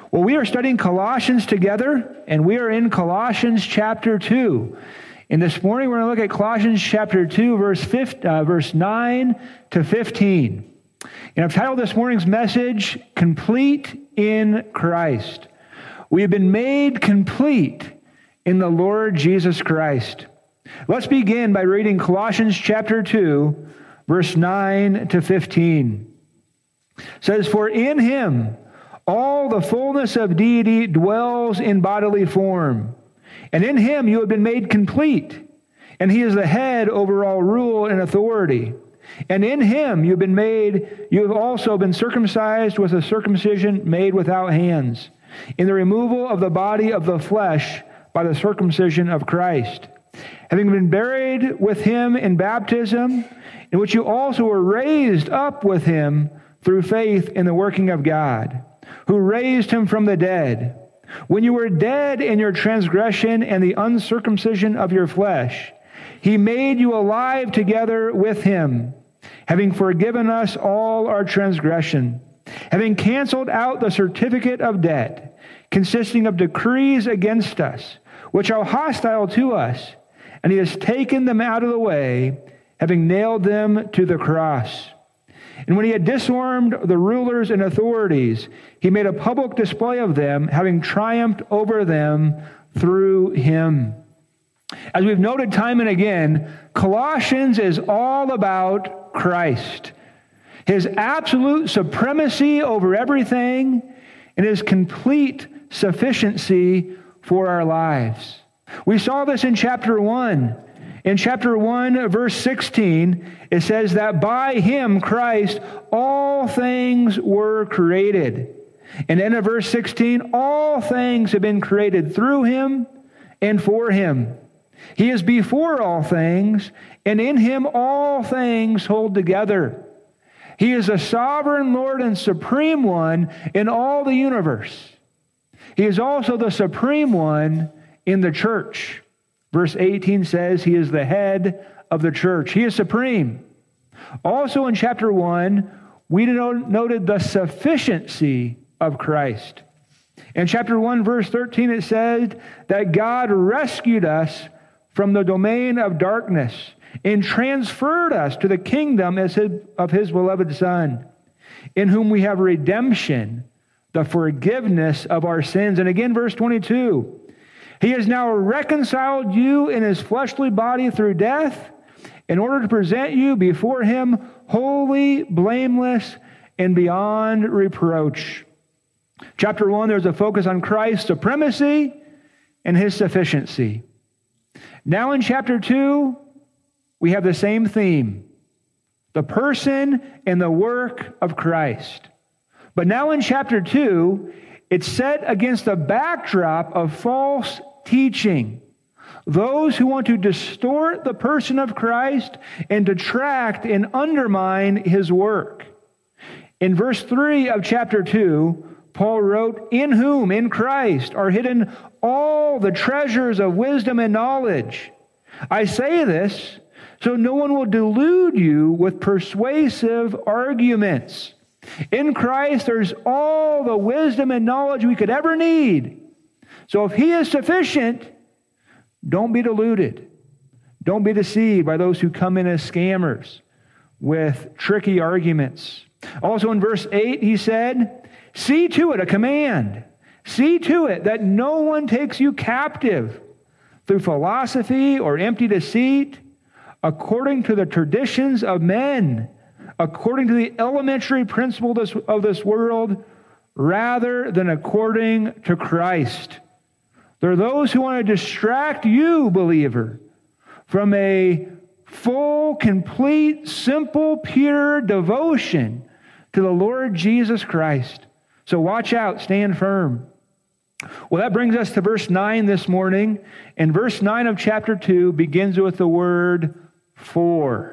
Well, we are studying Colossians together, and we are in Colossians chapter 2. And this morning we're going to look at Colossians chapter 2, verse 9 to 15. And I've titled this morning's message, Complete in Christ. We have been made complete in the Lord Jesus Christ. Let's begin by reading Colossians chapter 2, verse 9 to 15. It says, "For in him all the fullness of deity dwells in bodily form, and in him you have been made complete, and he is the head over all rule and authority. And in him you have also been circumcised with a circumcision made without hands, in the removal of the body of the flesh by the circumcision of Christ, having been buried with him in baptism, in which you also were raised up with him through faith in the working of God, who raised him from the dead. When you were dead in your transgression and the uncircumcision of your flesh, he made you alive together with him, having forgiven us all our transgression, having canceled out the certificate of debt, consisting of decrees against us, which are hostile to us, and he has taken them out of the way, having nailed them to the cross. And when he had disarmed the rulers and authorities, he made a public display of them, having triumphed over them through him." As we've noted time and again, Colossians is all about Christ, his absolute supremacy over everything, and his complete sufficiency for our lives. We saw this in chapter 1. In chapter 1, verse 16, it says that by him, Christ, all things were created. And then in verse 16, all things have been created through him and for him. He is before all things, and in him all things hold together. He is the sovereign Lord and supreme one in all the universe. He is also the supreme one in the church. Verse 18 says he is the head of the church. He is supreme. Also in chapter 1, we noted the sufficiency of Christ. In chapter 1, verse 13, it said that God rescued us from the domain of darkness and transferred us to the kingdom of his beloved Son, in whom we have redemption, the forgiveness of our sins. And again, verse 22, he has now reconciled you in his fleshly body through death, in order to present you before him holy, blameless, and beyond reproach. Chapter 1, there's a focus on Christ's supremacy and his sufficiency. Now in chapter 2, we have the same theme, the person and the work of Christ. But now in chapter 2, it's set against the backdrop of false teaching. Those who want to distort the person of Christ and detract and undermine his work. In verse 3 of chapter 2, Paul wrote, "In whom, in Christ, are hidden all the treasures of wisdom and knowledge. I say this so no one will delude you with persuasive arguments. In Christ, there's all the wisdom and knowledge we could ever need. So if he is sufficient, don't be deluded. Don't be deceived by those who come in as scammers with tricky arguments." Also in verse 8, he said, "See to it," a command, "see to it that no one takes you captive through philosophy or empty deceit, according to the traditions of men, according to the elementary principle of this world, rather than according to Christ." There are those who want to distract you, believer, from a full, complete, simple, pure devotion to the Lord Jesus Christ. So watch out, stand firm. Well, that brings us to verse 9 this morning. And verse 9 of chapter 2 begins with the word "for."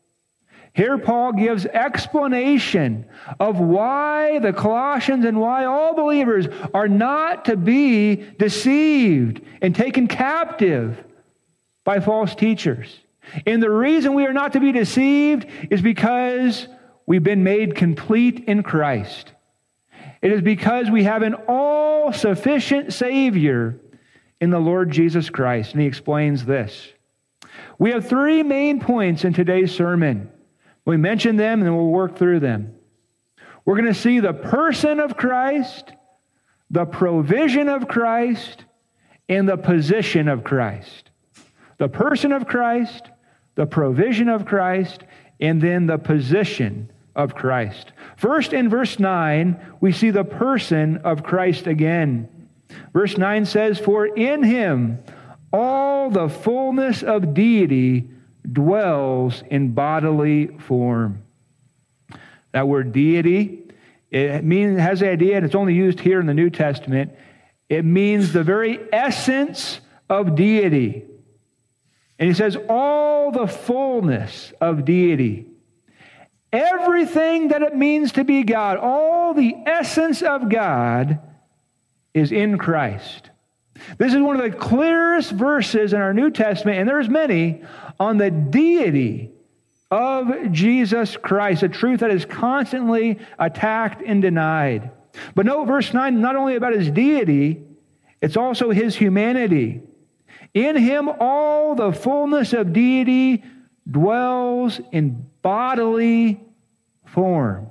Here Paul gives explanation of why the Colossians and why all believers are not to be deceived and taken captive by false teachers. And the reason we are not to be deceived is because we've been made complete in Christ. It is because we have an all-sufficient Savior in the Lord Jesus Christ. And he explains this. We have three main points in today's sermon. We mention them and then we'll work through them. We're going to see the person of Christ, the provision of Christ, and the position of Christ. The person of Christ, the provision of Christ, and then the position of Christ. First, in verse 9, we see the person of Christ again. Verse 9 says, "For in him all the fullness of deity dwells in bodily form." That word deity, it has the idea, and it's only used here in the New Testament, it means the very essence of deity. And he says, all the fullness of deity. Everything that it means to be God, all the essence of God is in Christ. This is one of the clearest verses in our New Testament, and there's many, on the deity of Jesus Christ, a truth that is constantly attacked and denied. But note verse 9, not only about his deity, it's also his humanity. In him all the fullness of deity dwells in bodily form.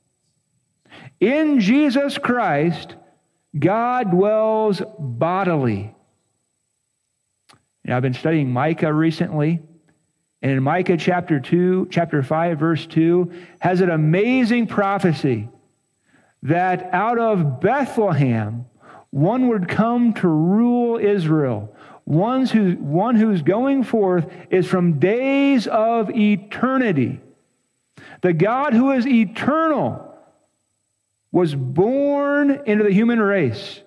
In Jesus Christ, God dwells bodily. I've been studying Micah recently, and in Micah chapter 5, verse 2, has an amazing prophecy that out of Bethlehem, one would come to rule Israel. One who's going forth is from days of eternity. The God who is eternal was born into the human race.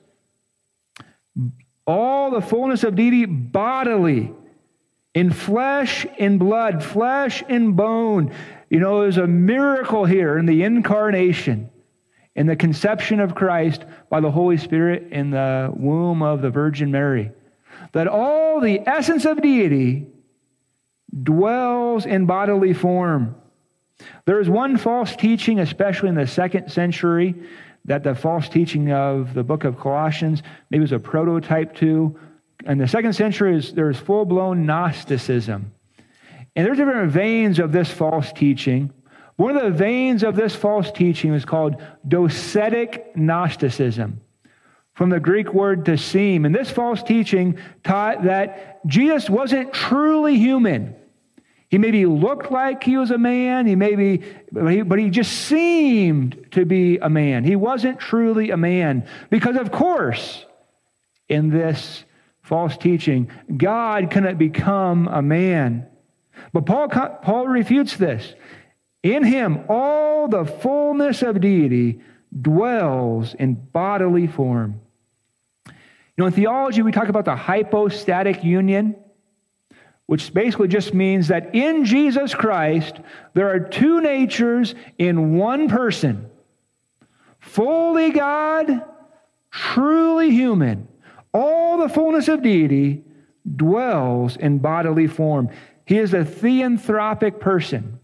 All the fullness of deity bodily, in flesh and blood, flesh and bone. There's a miracle here in the incarnation, in the conception of Christ by the Holy Spirit in the womb of the Virgin Mary. That all the essence of deity dwells in bodily form. There is one false teaching, especially in the 2nd century, that the false teaching of the book of Colossians maybe was a prototype to. In the 2nd century, there's full-blown Gnosticism. And there's different veins of this false teaching. One of the veins of this false teaching is called docetic Gnosticism, from the Greek word dosein. And this false teaching taught that Jesus wasn't truly human. He maybe looked like he was a man, but he just seemed to be a man. He wasn't truly a man. Because, of course, in this false teaching, God couldn't become a man. But Paul refutes this. In him, all the fullness of deity dwells in bodily form. In theology, we talk about the hypostatic union, which basically just means that in Jesus Christ, there are two natures in one person. Fully God, truly human. All the fullness of deity dwells in bodily form. He is a theanthropic person.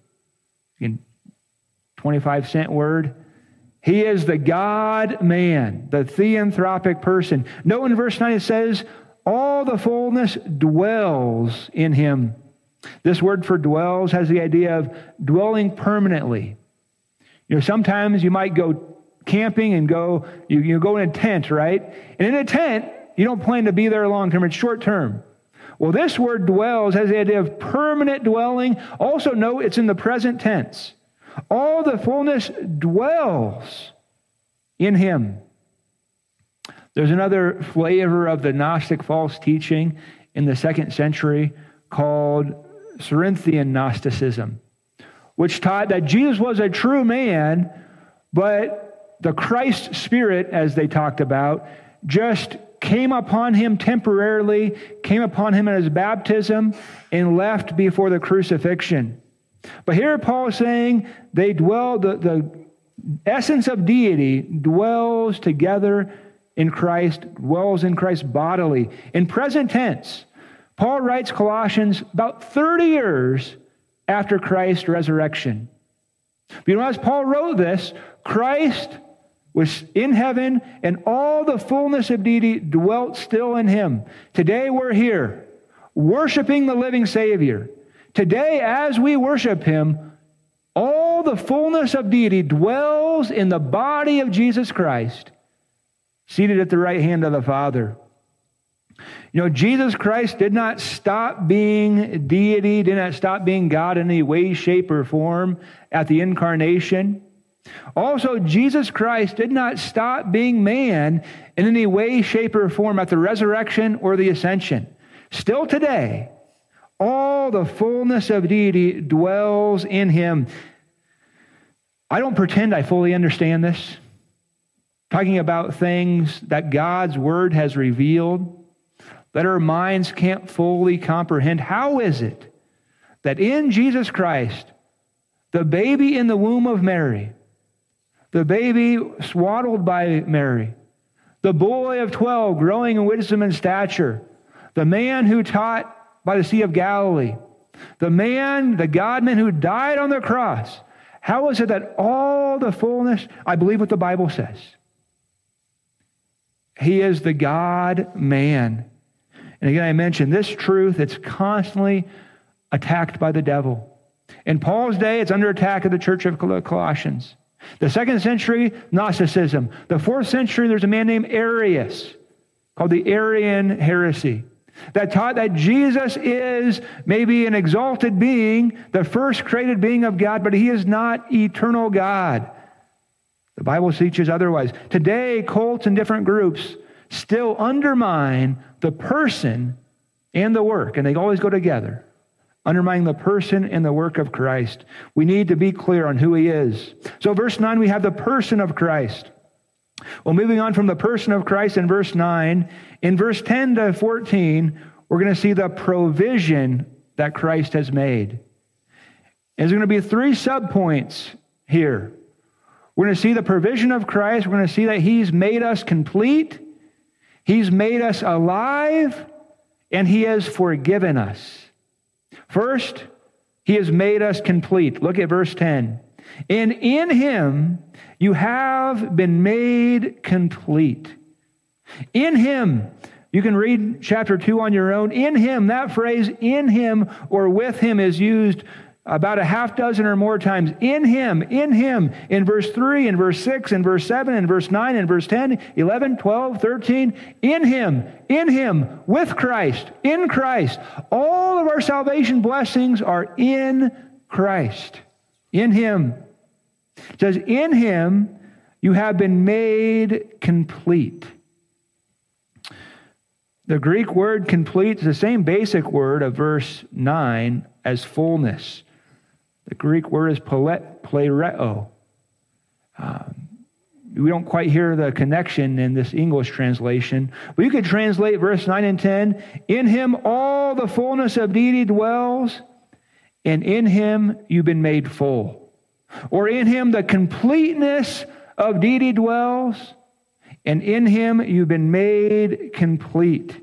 25-cent word. He is the God-man, the theanthropic person. Note in verse 9 it says, all the fullness dwells in him. This word for dwells has the idea of dwelling permanently. Sometimes you might go camping and you go in a tent, right? And in a tent, you don't plan to be there long term, it's short term. Well, this word dwells has the idea of permanent dwelling. Also note it's in the present tense. All the fullness dwells in him. There's another flavor of the Gnostic false teaching in the 2nd century called Cerinthian Gnosticism, which taught that Jesus was a true man, but the Christ Spirit, as they talked about, just came upon him temporarily, came upon him in his baptism, and left before the crucifixion. But here Paul is saying the essence of deity dwells together in Christ, dwells in Christ bodily. In present tense, Paul writes Colossians about 30 years after Christ's resurrection. But as Paul wrote this, Christ was in heaven, and all the fullness of deity dwelt still in him. Today we're here, worshiping the living Savior. Today, as we worship him, all the fullness of deity dwells in the body of Jesus Christ, seated at the right hand of the Father. You know, Jesus Christ did not stop being deity, did not stop being God in any way, shape, or form at the incarnation. Also, Jesus Christ did not stop being man in any way, shape, or form at the resurrection or the ascension. Still today, all the fullness of deity dwells in him. I don't pretend I fully understand this. Talking about things that God's word has revealed, that our minds can't fully comprehend. How is it that in Jesus Christ, the baby in the womb of Mary, the baby swaddled by Mary, the boy of 12 growing in wisdom and stature, the man who taught by the Sea of Galilee, the man, the God-man who died on the cross, how is it that all the fullness, I believe what the Bible says, he is the God-man. And again, I mentioned this truth, it's constantly attacked by the devil. In Paul's day, it's under attack at the church of Colossians. The 2nd century, Gnosticism. The 4th century, there's a man named Arius, called the Arian heresy, that taught that Jesus is maybe an exalted being, the first created being of God, but he is not eternal God. The Bible teaches otherwise. Today, cults and different groups still undermine the person and the work, and they always go together, undermining the person and the work of Christ. We need to be clear on who he is. So verse 9, we have the person of Christ. Well, moving on from the person of Christ in verse 9, in verse 10 to 14, we're going to see the provision that Christ has made. There's going to be 3 subpoints here. We're going to see the provision of Christ. We're going to see that he's made us complete, he's made us alive, and he has forgiven us. First, he has made us complete. Look at verse 10. And in him you have been made complete. In him, you can read chapter 2 on your own. In him, that phrase, in him or with him, is used about a half dozen or more times. In him, in verse 3, in verse 6, in verse 7, in verse 9, in verse 10, 11, 12, 13. In him, with Christ, in Christ. All of our salvation blessings are in Christ. In him. It says, in him you have been made complete. The Greek word complete is the same basic word of verse 9 as fullness. The Greek word is plereo. We don't quite hear the connection in this English translation, but you could translate verse 9 and 10. In him all the fullness of deity dwells, and in him you've been made full. Or in him the completeness of deity dwells, and in him you've been made complete.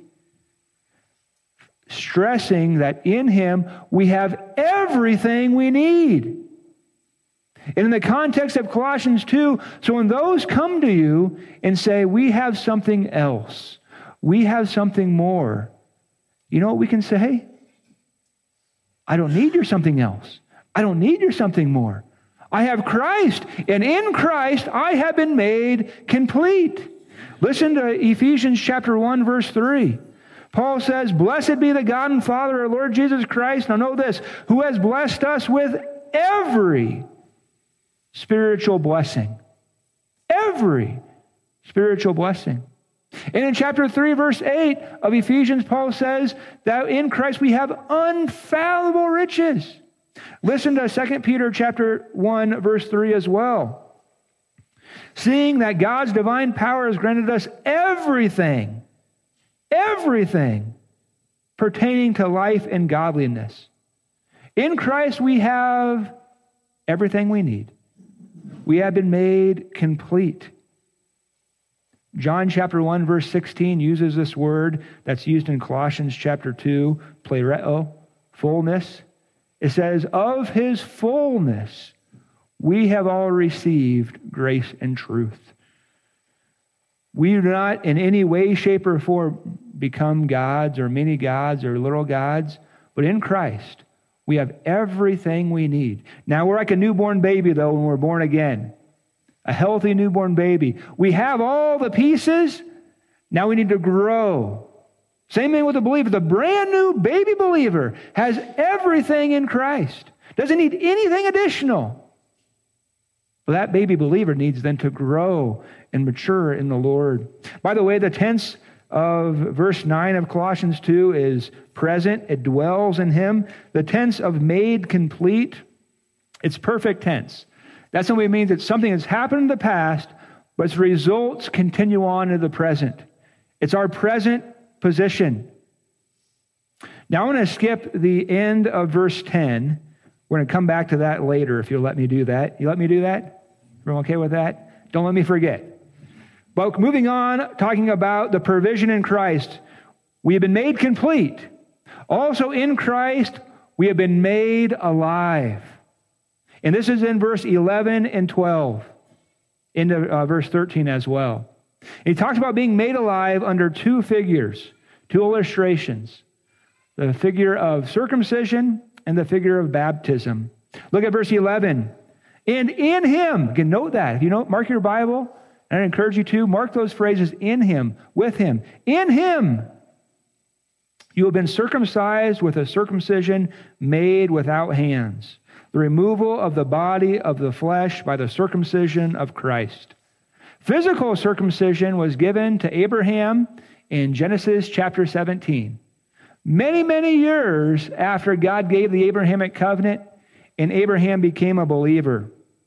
Stressing that in him we have everything we need. And in the context of Colossians 2, so when those come to you and say, we have something else, we have something more, you know what we can say? I don't need your something else. I don't need your something more. I have Christ, and in Christ I have been made complete. Listen to Ephesians chapter 1, verse 3. Paul says, blessed be the God and Father of our Lord Jesus Christ. Now know this, who has blessed us with every spiritual blessing. Every spiritual blessing. And in chapter 3, verse 8 of Ephesians, Paul says that in Christ we have unfathomable riches. Listen to 2 Peter chapter 1, verse 3 as well. Seeing that God's divine power has granted us everything pertaining to life and godliness. In Christ we have everything we need. We have been made complete. John chapter 1 verse 16 uses this word that's used in Colossians chapter 2, plereo, fullness. It says, of his fullness we have all received grace and truth. We do not in any way, shape, or form become gods or mini gods or little gods, but in Christ, we have everything we need. Now, we're like a newborn baby, though, when we're born again. A healthy newborn baby. We have all the pieces. Now we need to grow. Same thing with the believer. The brand new baby believer has everything in Christ. Doesn't need anything additional. But that baby believer needs then to grow and mature in the Lord. By the way, the tense of verse 9 of Colossians 2 is present. It dwells in him. The tense of made complete, it's perfect tense. That simply means it's something that's happened in the past, but its results continue on into the present. It's our present position. Now I want to skip the end of verse 10. We're going to come back to that later if you'll let me do that. You let me do that? Everyone okay with that? Don't let me forget. But moving on, talking about the provision in Christ, we have been made complete. Also in Christ, we have been made alive. And this is in verse 11 and 12, into verse 13 as well. And he talks about being made alive under two figures, two illustrations, the figure of circumcision and the figure of baptism. Look at verse 11. And in him, you can note that. If you know, mark your Bible, and I encourage you to, mark those phrases, in him, with him. In him, you have been circumcised with a circumcision made without hands, the removal of the body of the flesh by the circumcision of Christ. Physical circumcision was given to Abraham in Genesis chapter 17. Many, many years after God gave the Abrahamic covenant and Abraham became a believer.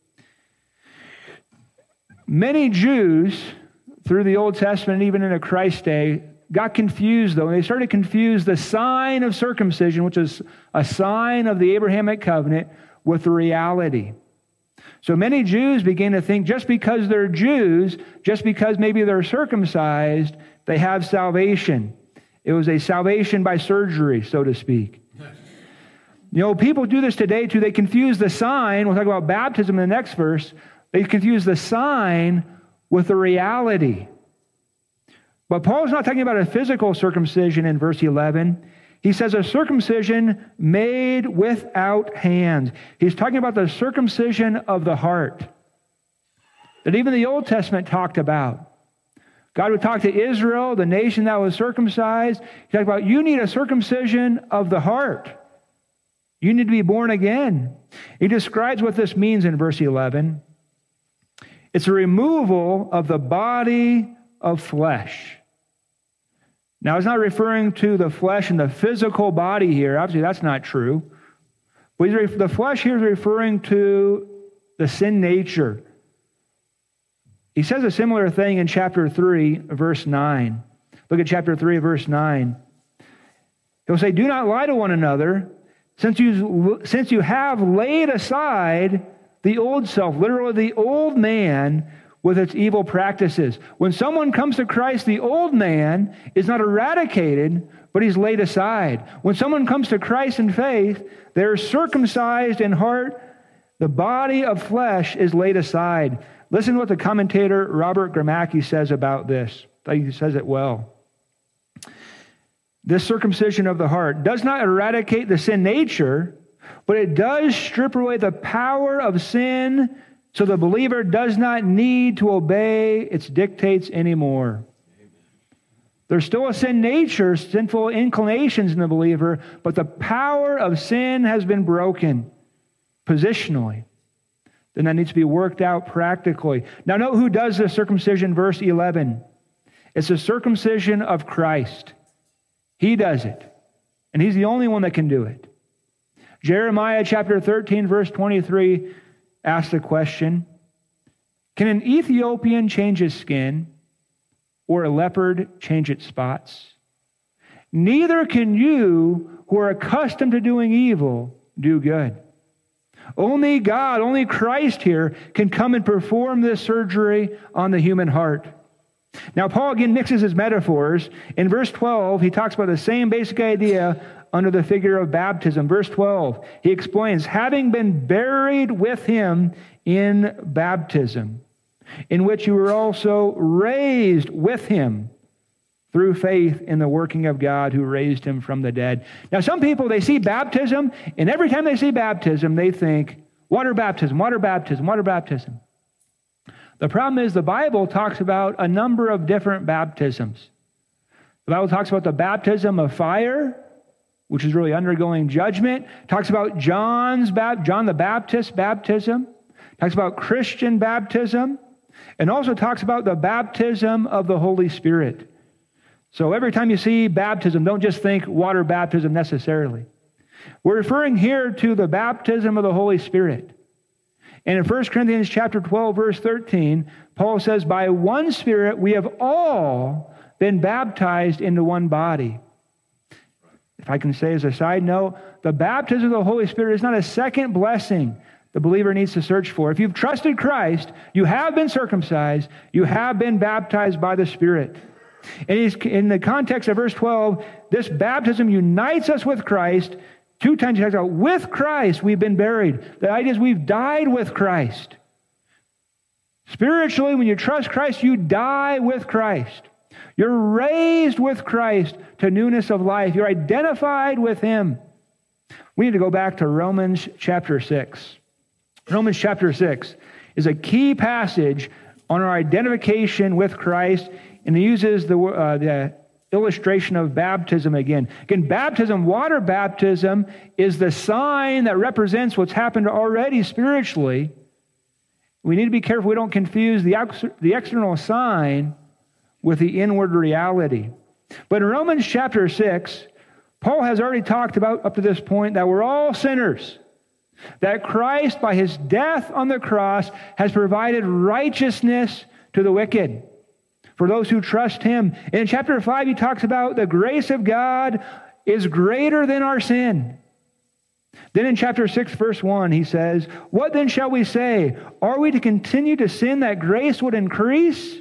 Many Jews through the Old Testament, even into Christ's day, got confused though. And they started to confuse the sign of circumcision, which is a sign of the Abrahamic covenant, with the reality. So many Jews began to think just because they're Jews, just because maybe they're circumcised, they have salvation. It was a salvation by surgery, so to speak. You know, people do this today too. They confuse the sign. We'll talk about baptism in the next verse. They confuse the sign with the reality. But Paul's not talking about a physical circumcision in verse 11. He says a circumcision made without hands. He's talking about the circumcision of the heart that even the Old Testament talked about. God would talk to Israel, the nation that was circumcised. He talked about, you need a circumcision of the heart. You need to be born again. He describes what this means in verse 11. It's a removal of the body of flesh. Now, it's not referring to the flesh and the physical body here. Obviously, that's not true. But the flesh here is referring to the sin nature. He says a similar thing in chapter 3, verse 9. Look at chapter 3, verse 9. He'll say, do not lie to one another, since you have laid aside the old self, literally the old man, with its evil practices. When someone comes to Christ, the old man is not eradicated, but he's laid aside. When someone comes to Christ in faith, they're circumcised in heart. The body of flesh is laid aside. Listen to what the commentator Robert Gramacki says about this. I think he says it well. This circumcision of the heart does not eradicate the sin nature, but it does strip away the power of sin, so the believer does not need to obey its dictates anymore. Amen. There's still a sin nature, sinful inclinations in the believer, but the power of sin has been broken positionally. Then that needs to be worked out practically. Now note who does the circumcision, verse 11. It's the circumcision of Christ. He does it. And he's the only one that can do it. Jeremiah chapter 13, verse 23 asks the question, can an Ethiopian change his skin or a leopard change its spots? Neither can you who are accustomed to doing evil do good. Only God, only Christ here can come and perform this surgery on the human heart. Now, Paul again mixes his metaphors. In verse 12, he talks about the same basic idea under the figure of baptism. Verse 12, he explains, having been buried with him in baptism. in which you were also raised with him through faith in the working of God who raised him from the dead. Now, some people, they see baptism, and every time they see baptism, they think, water baptism, water baptism, water baptism. The problem is the Bible talks about a number of different baptisms. The Bible talks about the baptism of fire, which is really undergoing judgment. It talks about John the Baptist's baptism. It talks about Christian baptism. And also talks about the baptism of the Holy Spirit. So every time you see baptism, don't just think water baptism necessarily. We're referring here to the baptism of the Holy Spirit. And in 1 Corinthians chapter 12, verse 13, Paul says, by one Spirit we have all been baptized into one body. If I can say as a side note, the baptism of the Holy Spirit is not a second blessing the believer needs to search for. If you've trusted Christ, you have been circumcised, you have been baptized by the Spirit. And in the context of verse 12, this baptism unites us with Christ. 2 times he talks about, with Christ we've been buried. The idea is we've died with Christ. Spiritually, when you trust Christ, you die with Christ. You're raised with Christ to newness of life. You're identified with him. We need to go back to Romans chapter 6. Romans chapter 6 is a key passage on our identification with Christ, and it uses the illustration of baptism again. Again, baptism, water baptism, is the sign that represents what's happened already spiritually. We need to be careful we don't confuse the external sign with the inward reality. But in Romans chapter 6, Paul has already talked about, up to this point, that we're all sinners. That Christ, by his death on the cross, has provided righteousness to the wicked, for those who trust him. And in chapter 5, he talks about the grace of God is greater than our sin. Then in chapter 6, verse 1, he says, what then shall we say? Are we to continue to sin that grace would increase?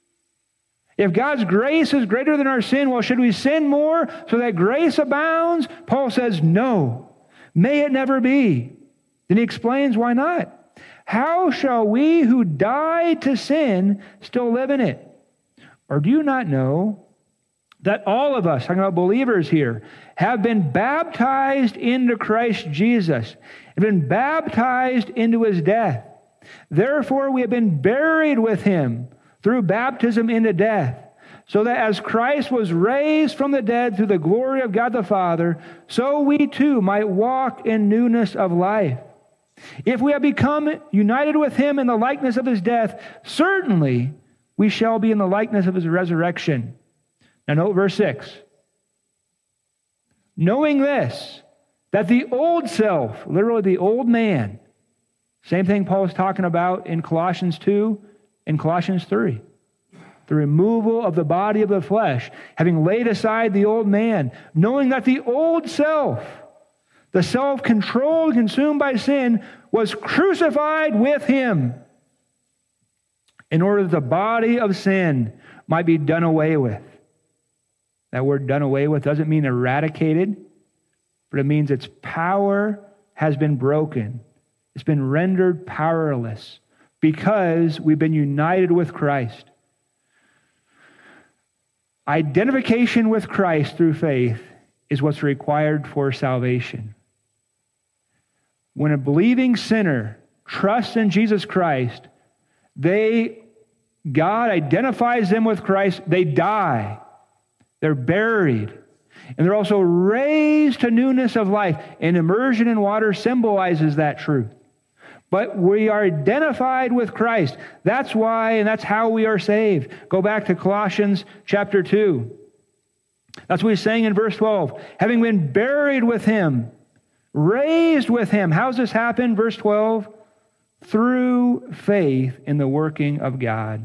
If God's grace is greater than our sin, well, should we sin more so that grace abounds? Paul says, no, may it never be. Then he explains why not. How shall we who died to sin still live in it? Or do you not know that all of us, talking about believers here, have been baptized into Christ Jesus, have been baptized into his death? Therefore we have been buried with him through baptism into death, so that as Christ was raised from the dead through the glory of God the Father, so we too might walk in newness of life. If we have become united with him in the likeness of his death, certainly we shall be in the likeness of his resurrection. Now note verse 6. Knowing this, that the old self, literally the old man, same thing Paul is talking about in Colossians 2 and Colossians 3. The removal of the body of the flesh, having laid aside the old man, knowing that the old self, the self-controlled, consumed by sin, was crucified with him in order that the body of sin might be done away with. That word done away with doesn't mean eradicated, but it means its power has been broken. It's been rendered powerless because we've been united with Christ. Identification with Christ through faith is what's required for salvation. When a believing sinner trusts in Jesus Christ, God identifies them with Christ. They die. They're buried. And they're also raised to newness of life. And immersion in water symbolizes that truth. But we are identified with Christ. That's why, and that's how we are saved. Go back to Colossians chapter 2. That's what he's saying in verse 12. Having been buried with him, raised with him. How's this happen? Verse 12. Through faith in the working of God.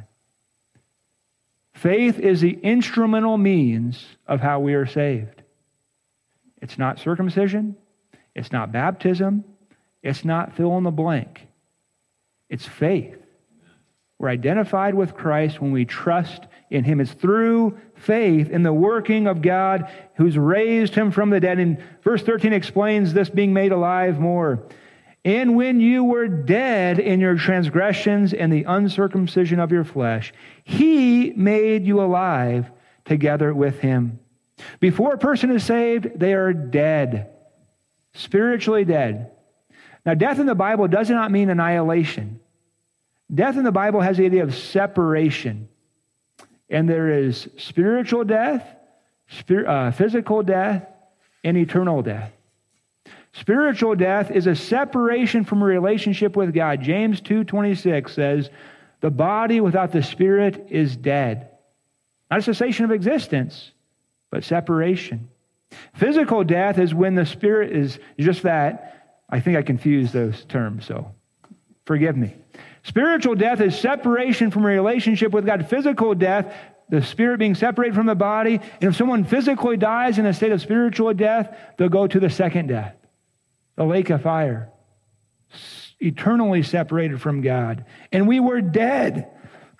Faith is the instrumental means of how we are saved. It's not circumcision. It's not baptism. It's not fill in the blank. It's faith. We're identified with Christ when we trust in him. It's through faith in the working of God who's raised him from the dead. And verse 13 explains this being made alive more. And when you were dead in your transgressions and the uncircumcision of your flesh, he made you alive together with him. Before a person is saved, they are dead, spiritually dead. Now, death in the Bible does not mean annihilation. Death in the Bible has the idea of separation. And there is spiritual death, physical death, and eternal death. Spiritual death is a separation from a relationship with God. James 2:26 says, the body without the spirit is dead. Not a cessation of existence, but separation. Physical death is when the spirit is just that. I think I confused those terms, so forgive me. Spiritual death is separation from a relationship with God. Physical death, the spirit being separated from the body. And if someone physically dies in a state of spiritual death, they'll go to the second death, the lake of fire, eternally separated from God. And we were dead.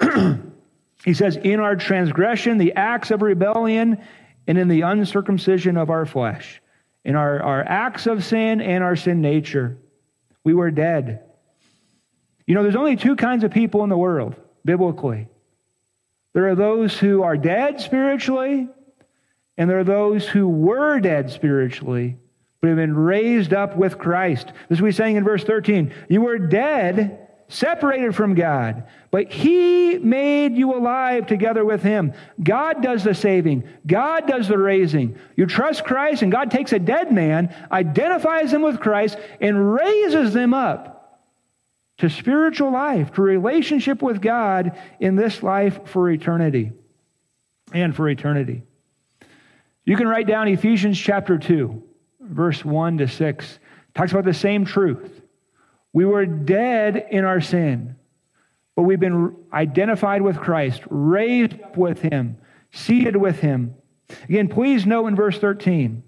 He says, in our transgression, the acts of rebellion, and in the uncircumcision of our flesh. In our acts of sin and our sin nature, we were dead. You know, there's only two kinds of people in the world, biblically. There are those who are dead spiritually, and there are those who were dead spiritually, but have been raised up with Christ. This is what he's saying in verse 13. You were dead, separated from God, but he made you alive together with him. God does the saving. God does the raising. You trust Christ, and God takes a dead man, identifies him with Christ, and raises them up to spiritual life, to relationship with God in this life for eternity and for eternity. You can write down Ephesians chapter 2, verse 1 to 6. It talks about the same truth. We were dead in our sin, but we've been identified with Christ, raised up with him, seated with him. Again, please note in verse 13,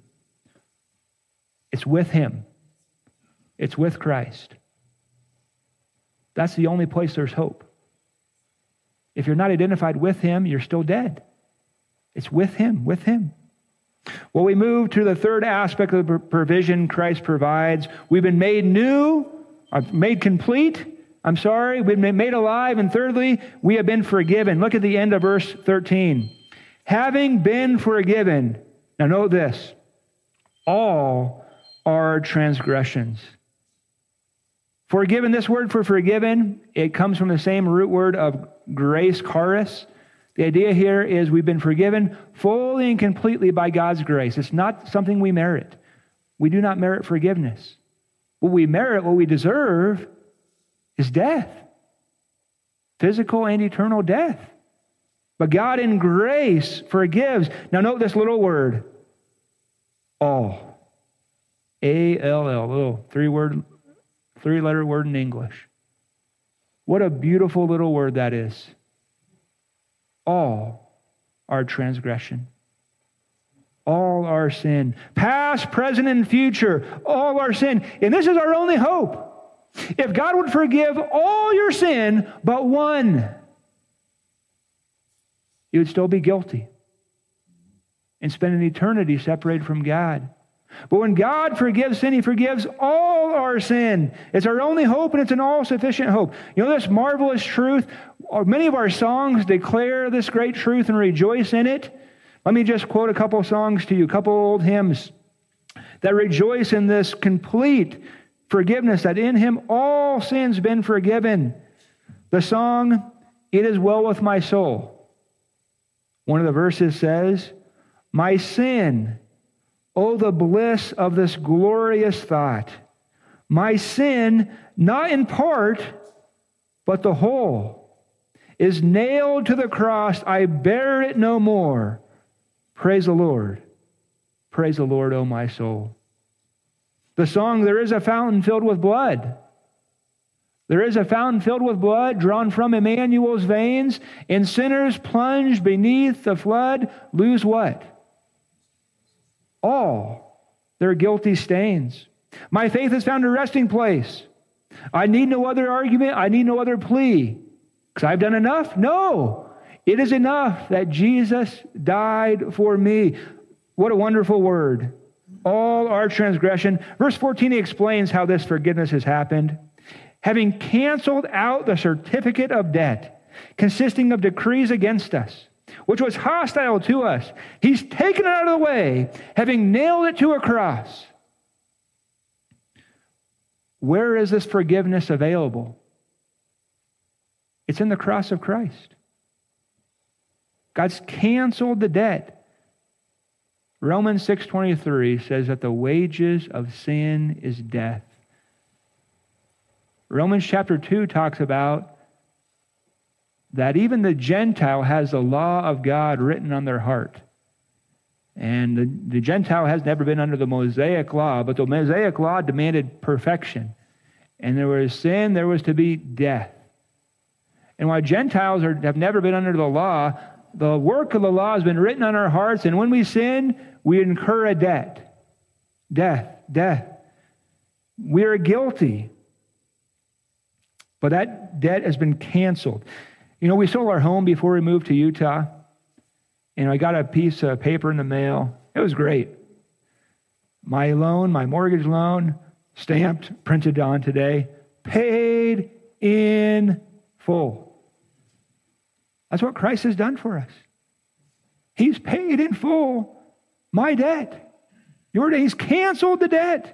it's with him. It's with Christ. That's the only place there's hope. If you're not identified with him, you're still dead. It's with him, with him. Well, we move to the third aspect of the provision Christ provides. We've been made new, made complete. We've been made alive. And thirdly, we have been forgiven. Look at the end of verse 13. Having been forgiven. Now note this. All our transgressions. Forgiven, this word for forgiven, it comes from the same root word of grace, charis. The idea here is we've been forgiven fully and completely by God's grace. It's not something we merit. We do not merit forgiveness. What we merit, what we deserve, is death. Physical and eternal death. But God in grace forgives. Now note this little word. All. A-L-L, little three-letter word in English. What a beautiful little word that is. All our transgression. All our sin. Past, present, and future. All our sin. And this is our only hope. If God would forgive all your sin but one, you would still be guilty and spend an eternity separated from God. But when God forgives sin, he forgives all our sin. It's our only hope, and it's an all-sufficient hope. You know this marvelous truth? Many of our songs declare this great truth and rejoice in it. Let me just quote a couple songs to you, a couple old hymns that rejoice in this complete forgiveness, that in him all sin's been forgiven. The song, It Is Well With My Soul. One of the verses says, my sin, oh, the bliss of this glorious thought. My sin, not in part, but the whole, is nailed to the cross. I bear it no more. Praise the Lord. Praise the Lord, O my soul. The song, there is a fountain filled with blood. There is a fountain filled with blood drawn from Emmanuel's veins, and sinners plunged beneath the flood lose what? All their guilty stains. My faith has found a resting place. I need no other argument. I need no other plea. Because I've done enough? No. It is enough that Jesus died for me. What a wonderful word. all our transgression. Verse 14, he explains how this forgiveness has happened. Having canceled out the certificate of debt, consisting of decrees against us, which was hostile to us, he's taken it out of the way, having nailed it to a cross. Where is this forgiveness available? It's in the cross of Christ. God's canceled the debt. Romans 6:23 says that the wages of sin is death. Romans chapter 2 talks about that even the Gentile has the law of God written on their heart. And the Gentile has never been under the Mosaic law, but the Mosaic law demanded perfection. And there was sin, there was to be death. And while Gentiles have never been under the law, the work of the law has been written on our hearts, and when we sin, we incur a debt. Death. We are guilty. But that debt has been canceled. You know, we sold our home before we moved to Utah, and I got a piece of paper in the mail. It was great. My loan, my mortgage loan, stamped, printed on today, paid in full. That's what Christ has done for us. He's paid in full my debt. Your debt. He's canceled the debt.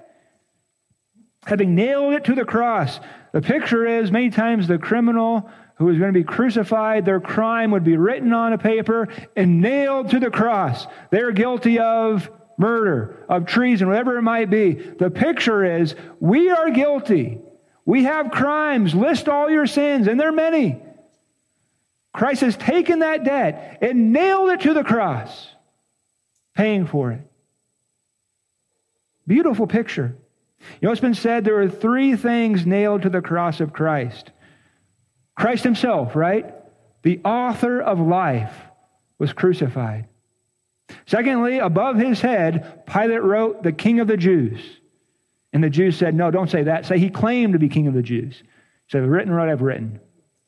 Having nailed it to the cross. The picture is many times the criminal who is going to be crucified, their crime would be written on a paper and nailed to the cross. They're guilty of murder, of treason, whatever it might be. The picture is we are guilty. We have crimes. List all your sins, and they're many. Christ has taken that debt and nailed it to the cross, paying for it. Beautiful picture. You know, it's been said there are three things nailed to the cross of Christ. Christ himself, right? The author of life was crucified. Secondly, above his head, Pilate wrote, "The King of the Jews." And the Jews said, "No, don't say that. Say he claimed to be King of the Jews." He said, "Written what I've written."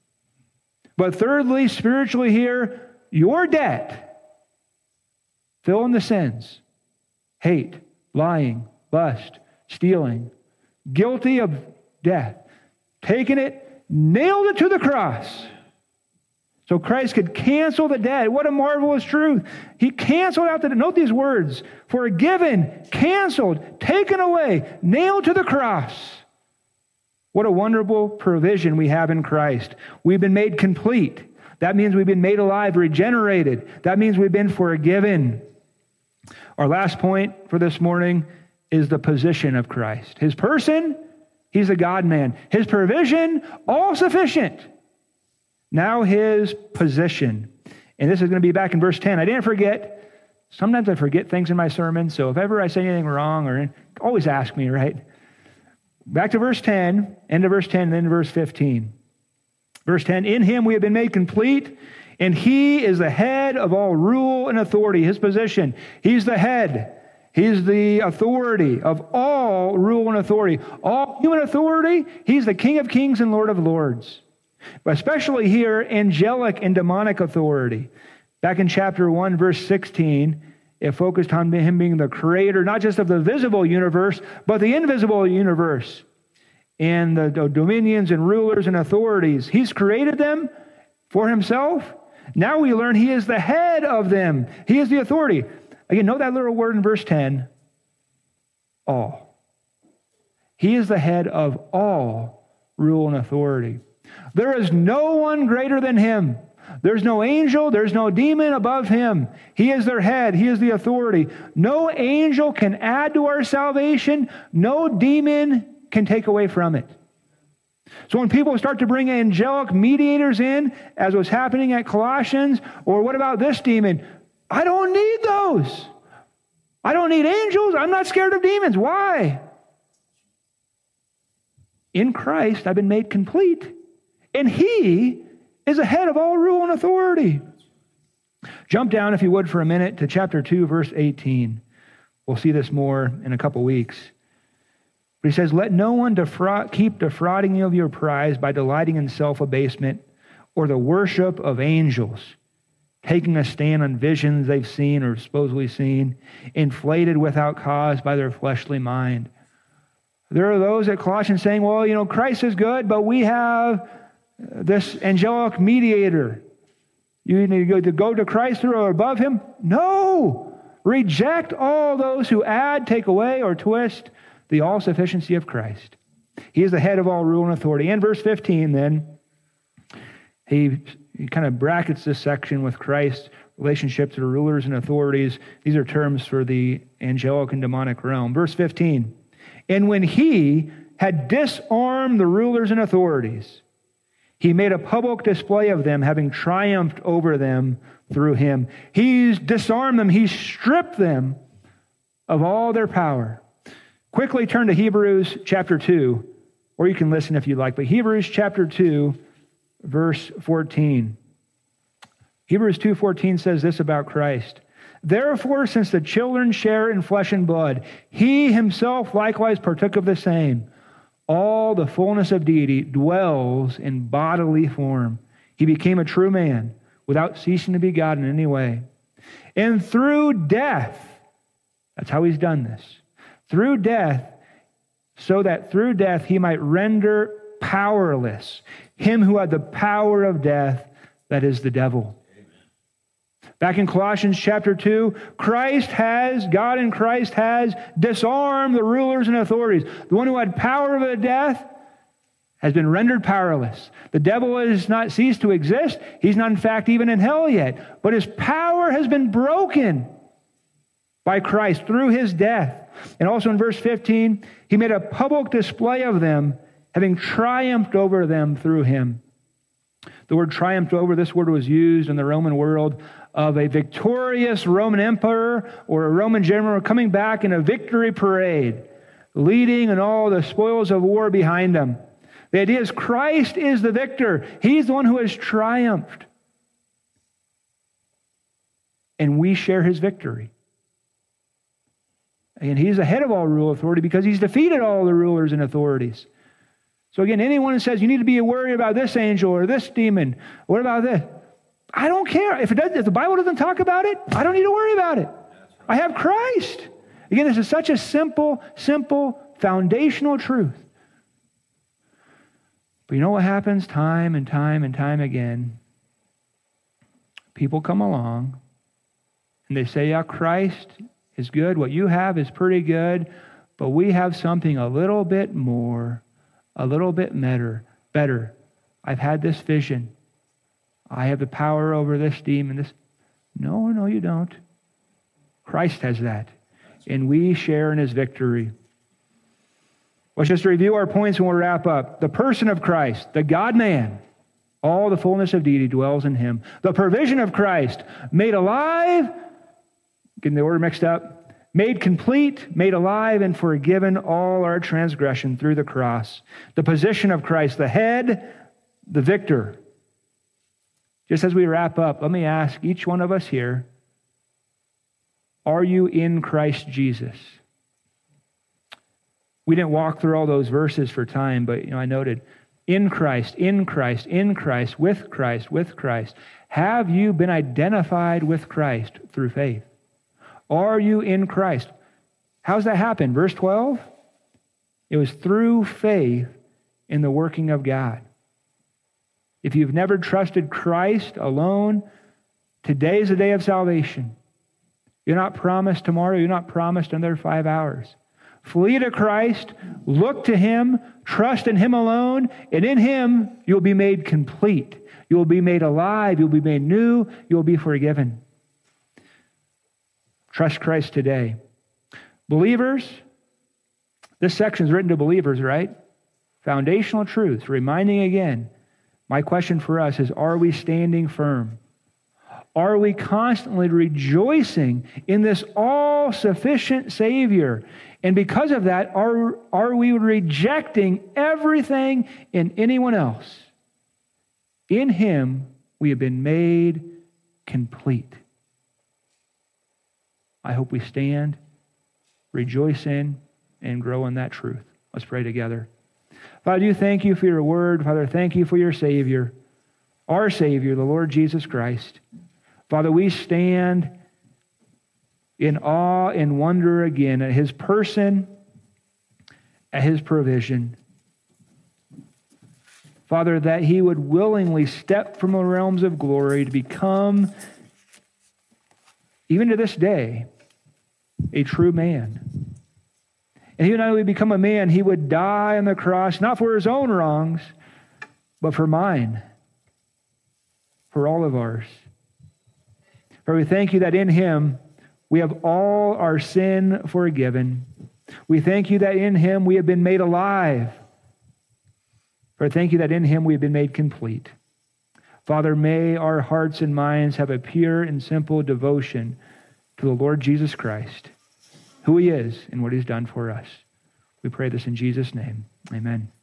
But thirdly, spiritually here, your debt, fill in the sins, hate, lying, lust, stealing, guilty of death, taken it, nailed it to the cross. So Christ could cancel the debt. What a marvelous truth. He canceled out the debt. Note these words: forgiven, canceled, taken away, nailed to the cross. What a wonderful provision we have in Christ. We've been made complete. That means we've been made alive, regenerated. That means we've been forgiven. Our last point for this morning is the position of Christ. His person, he's a God-man. His provision, all sufficient. Now his position. And this is going to be back in verse 10. I didn't forget. Sometimes I forget things in my sermon, so if ever I say anything wrong, always ask me, right? Back to verse 10, end of verse 10, and then verse 15. Verse 10, in him we have been made complete, and he is the head of all rule and authority. His position, he's the head. He's the authority of all rule and authority. All human authority, he's the King of kings and Lord of lords. But especially here, angelic and demonic authority. Back in chapter 1, verse 16, it focused on him being the creator, not just of the visible universe, but the invisible universe. And the dominions and rulers and authorities. He's created them for himself. Now we learn he is the head of them. He is the authority. Again, note that little word in verse 10. All. He is the head of all rule and authority. There is no one greater than him. There's no angel, there's no demon above him. He is their head. He is the authority. No angel can add to our salvation. No demon can take away from it. So when people start to bring angelic mediators in, as was happening at Colossians, or what about this demon? I don't need those. I don't need angels. I'm not scared of demons. Why? In Christ, I've been made complete. And he is the head of all rule and authority. Jump down, if you would, for a minute to chapter 2, verse 18. We'll see this more in a couple weeks. But he says, let no one keep defrauding you of your prize by delighting in self-abasement or the worship of angels. taking a stand on visions they've seen or supposedly seen, inflated without cause by their fleshly mind. There are those at Colossians saying, well, Christ is good, but we have this angelic mediator. You need to go to Christ through or above him? No! Reject all those who add, take away, or twist the all-sufficiency of Christ. He is the head of all rule and authority. In verse 15, then, he kind of brackets this section with Christ's relationship to the rulers and authorities. These are terms for the angelic and demonic realm. Verse 15, and when he had disarmed the rulers and authorities, he made a public display of them, having triumphed over them through him. He's disarmed them. He's stripped them of all their power. Quickly turn to Hebrews chapter 2, or you can listen if you like, but Hebrews chapter 2, verse 14. Hebrews 2:14 says this about Christ. Therefore, since the children share in flesh and blood, he himself likewise partook of the same. All the fullness of deity dwells in bodily form. He became a true man without ceasing to be God in any way. And through death, that's how he's done this, through death, so that through death he might render powerless him who had the power of death, that is the devil. Back in Colossians chapter 2, God in Christ has disarmed the rulers and authorities. The one who had power over death has been rendered powerless. The devil has not ceased to exist. He's not, in fact, even in hell yet. But his power has been broken by Christ through his death. And also in verse 15, he made a public display of them, having triumphed over them through him. The word triumphed over, this word was used in the Roman world of a victorious Roman emperor or a Roman general coming back in a victory parade, leading and all the spoils of war behind him. The idea is Christ is the victor. He's the one who has triumphed. And we share his victory. And he's the head of all rule authority because he's defeated all the rulers and authorities. So again, anyone who says you need to be worried about this angel or this demon, what about this? I don't care. If the Bible doesn't talk about it, I don't need to worry about it. I have Christ. Again, this is such a simple, foundational truth. But you know what happens time and time and time again? People come along and they say, yeah, Christ is good. What you have is pretty good, but we have something a little bit more, a little bit better. I've had this vision. I have the power over this demon. No, you don't. Christ has that. And we share in his victory. Let's just review our points and we'll wrap up. The person of Christ, the God-man, all the fullness of deity dwells in him. The provision of Christ, made alive, getting the order mixed up, made complete, made alive, and forgiven all our transgression through the cross. The position of Christ, the head, the victor. Just as we wrap up, let me ask each one of us here, are you in Christ Jesus? We didn't walk through all those verses for time, but I noted, in Christ, in Christ, in Christ, with Christ, with Christ. Have you been identified with Christ through faith? Are you in Christ? How's that happen? Verse 12, it was through faith in the working of God. If you've never trusted Christ alone, today is the day of salvation. You're not promised tomorrow. You're not promised another 5 hours. Flee to Christ, look to him, trust in him alone, and in him you'll be made complete. You'll be made alive. You'll be made new. You'll be forgiven. Trust Christ today. Believers, this section is written to believers, right? Foundational truths, reminding again. My question for us is, are we standing firm? Are we constantly rejoicing in this all-sufficient Savior? And because of that, are we rejecting everything in anyone else? In him, we have been made complete. I hope we stand, rejoice in, and grow in that truth. Let's pray together. Father, you thank you for your word. Father, thank you for your Savior, our Savior, the Lord Jesus Christ. Father, we stand in awe and wonder again at his person, at his provision. Father, that he would willingly step from the realms of glory to become, even to this day, a true man. And he would not only become a man, he would die on the cross, not for his own wrongs, but for mine, for all of ours. For we thank you that in him we have all our sin forgiven. We thank you that in him we have been made alive. For thank you that in him we have been made complete. Father, may our hearts and minds have a pure and simple devotion to the Lord Jesus Christ, who he is and what he's done for us. We pray this in Jesus' name. Amen.